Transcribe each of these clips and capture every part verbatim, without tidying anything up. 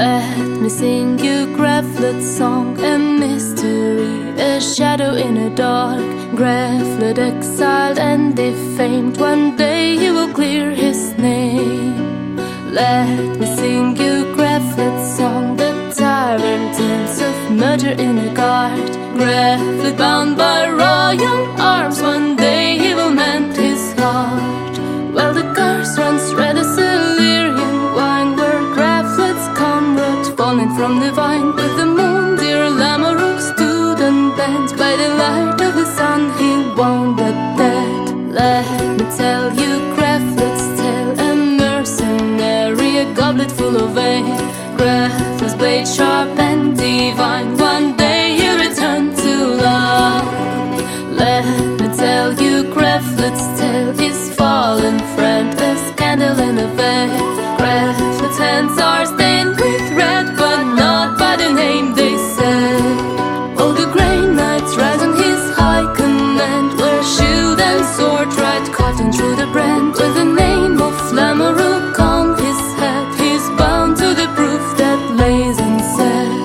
Let me sing you Greflot's song, a mystery, a shadow in a dark. Greflot exiled and defamed, one day he will clear his name. Let me sing you Greflot's song, the tyrant tales of murder in a guard. Greflot bound by royal arms, one day he will mend his heart. While the curse runs red as Illyrian wine, where Greflot's comrade fallen from the vine. With the moon dear Lamoureux stood and bent, by the light of the sun he wounded dead. Let me tell you Greflot's tale, a mercenary, a goblet full of ale. Greflot's blade sharp and divine, one day he returned to love. Let me tell you Greflot's tale, his fallen friend, a scandal in a veil. Greflot's hands are stained with red, but not by the name they said. Oh, the grey knights rise on his high command, where shield and sword right cutting through the brand. With the name of Lamoureux on his head, he's bound to the proof that lays unsaid.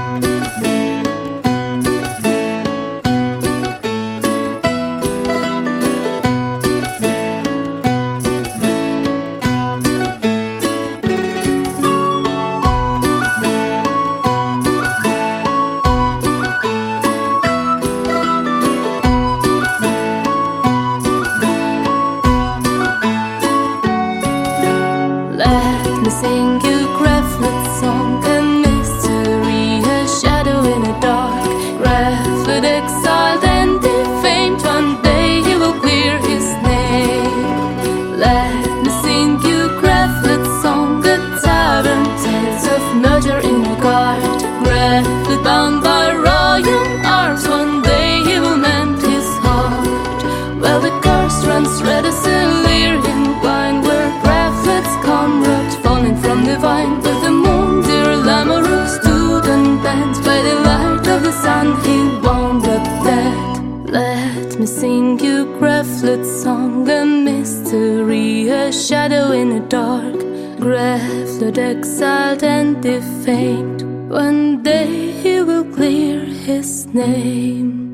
Let me sing you Greflot's song, a mystery, a shadow in a dark. Greflot exiled and defamed, one day he will clear his name. Let me sing you Greflot's song, the tavern tales of murder in a guard. Greflot bound by royal arms, one day he will mend his heart. Well, the curse runs red as Illyrian wine, where Greflot's comrade falling from the vine. With the moon dear Lamoureux stood and bent, by the light of the sun he wounded dead. Let me sing you Greflot's song, a mystery, a shadow in a dark. Greflot exiled and defamed, one day he will clear his name.